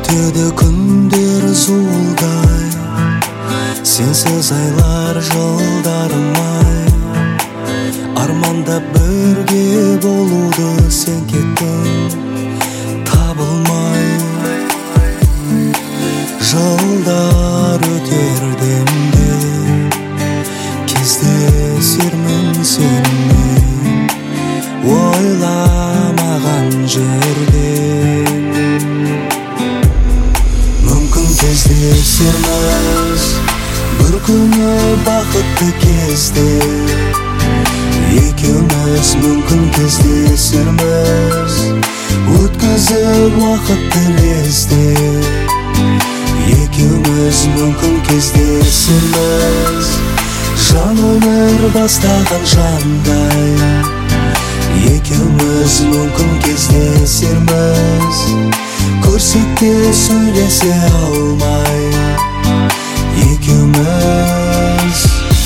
Өтеді күндер зуылдай, сенсіз айлар жылдарым-ай. Армандап бірге болуды сен кеттің, табылмай. Жылдар өтер демде, кездесермін сенімен ойламаған жерде. Мүмкін кездесерміз бір күні бақытты кезде, екеуміз мүмкін кездесерміз өткізіп уақытты лезде. Екеуміз мүмкін кездесерміз жан өмір бастаған жандай. Екеуміз мүмкін кездесерміз көрсек те сөйлесе алмай. Екеуміз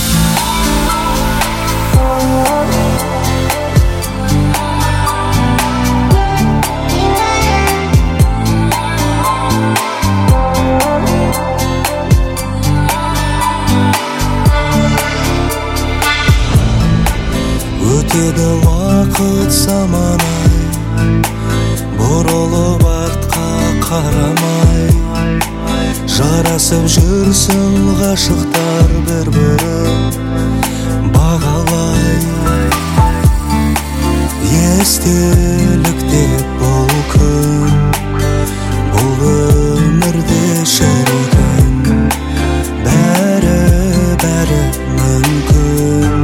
өтеді уақыт заман-ай, бұрылып артқа қарамай. Жарасып жүрсін ғашықтар бір-бірін бағалай. Естелік деп бұл күн, бұл өмірде шіркін, бәрі мүмкін.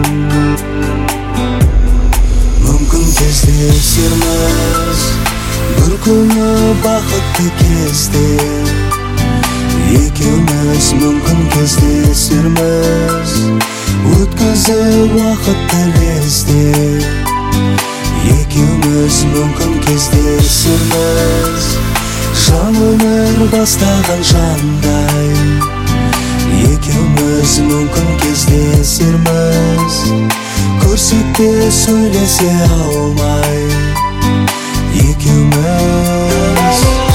Мүмкін кездесерміз бір күні бақытты кезде, екеуміз мүмкін кездесерміз өткізіп уақытты лезде. Екеуміз мүмкін кездесерміз жан өмір бастаған жандай. Екеуміз мүмкін кездесерміз көрсек те сөйлесе алмай. Екеуміз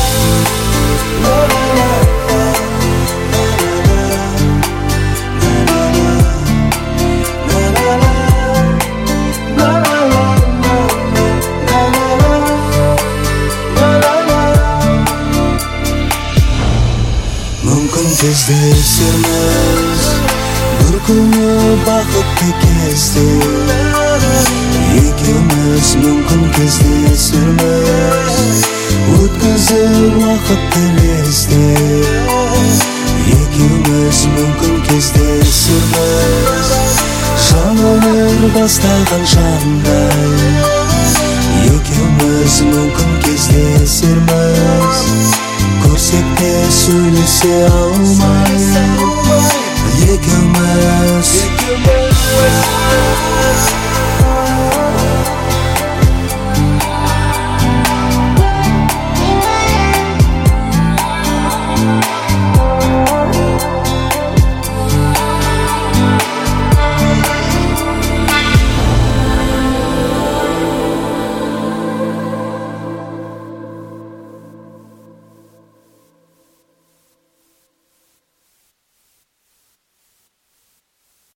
мүмкін кездесерміз бір күні бақытты кезде, екеуміз мүмкін кездесерміз өткізіп уақытты лезде. Екеуміз мүмкін кездесерміз жан өмір бастаған жандай. Екеуміз мүмкін кездесерміз көрсек те сөйлесе алмай. Екеуміз